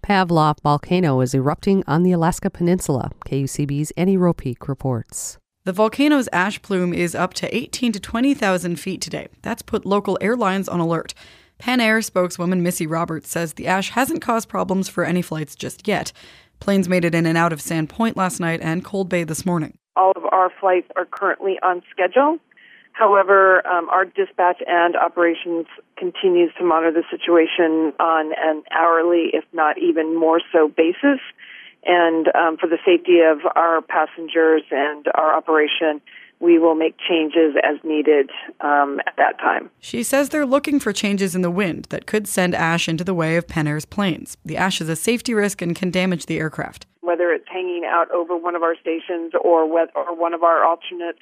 Pavlov volcano is erupting on the Alaska Peninsula. KUCB's Annie Ropeek reports. The volcano's ash plume is up to 18,000 to 20,000 feet today. That's put local airlines on alert. Pan Air spokeswoman Missy Roberts says the ash hasn't caused problems for any flights just yet. Planes made it in and out of Sand Point last night and Cold Bay this morning. All of our flights are currently on schedule. However, our dispatch and operations continues to monitor the situation on an hourly, if not even more so, basis. And for the safety of our passengers and our operation, we will make changes as needed at that time. She says they're looking for changes in the wind that could send ash into the way of Pan Air's planes. The ash is a safety risk and can damage the aircraft. Whether it's hanging out over one of our stations or one of our alternates,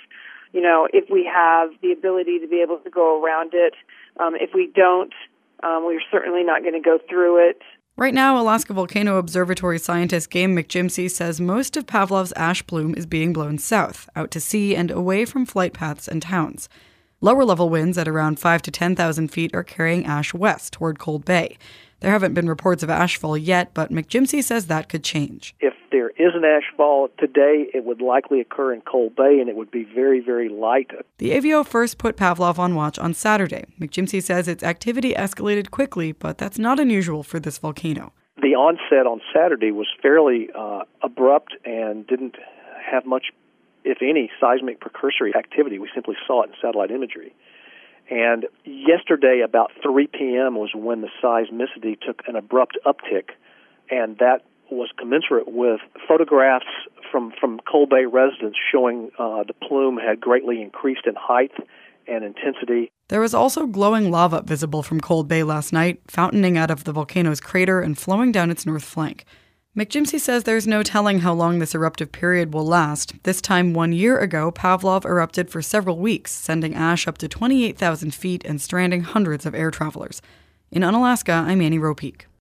if we have the ability to be able to go around it. If we don't, we're certainly not going to go through it. Right now, Alaska Volcano Observatory scientist Game McJimsey says most of Pavlov's ash plume is being blown south, out to sea and away from flight paths and towns. Lower-level winds at around 5,000 to 10,000 feet are carrying ash west toward Cold Bay. There haven't been reports of ashfall yet, but McJimsey says that could change. If there is an ashfall today, it would likely occur in Cold Bay, and it would be very, very light. The AVO first put Pavlov on watch on Saturday. McJimsey says its activity escalated quickly, but that's not unusual for this volcano. The onset on Saturday was fairly abrupt and didn't have much, if any, seismic precursory activity. We simply saw it in satellite imagery. And yesterday, about 3 p.m., was when the seismicity took an abrupt uptick, and that was commensurate with photographs from Cold Bay residents showing the plume had greatly increased in height and intensity. There was also glowing lava visible from Cold Bay last night, fountaining out of the volcano's crater and flowing down its north flank. McJimsey says there's no telling how long this eruptive period will last. This time 1 year ago, Pavlov erupted for several weeks, sending ash up to 28,000 feet and stranding hundreds of air travelers. In Unalaska, I'm Annie Ropeek.